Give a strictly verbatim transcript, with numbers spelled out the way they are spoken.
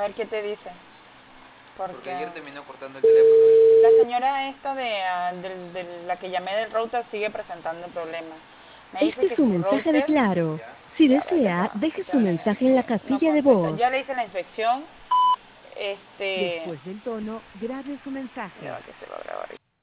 ver qué te dice. Porque, Porque ayer terminó cortando el teléfono. la señora esta de, ah, del- de la que llamé del router sigue presentando problemas. Me dice Este es que su su mensaje de router... Claro. Ya. Si Ya, a ver, desea, deja deje que te su hablen mensaje en la aquí. No casilla de contesta. Ya voz. le hice la inspección. Este... Después del tono, grabe su mensaje. Ya va que se va a grabar.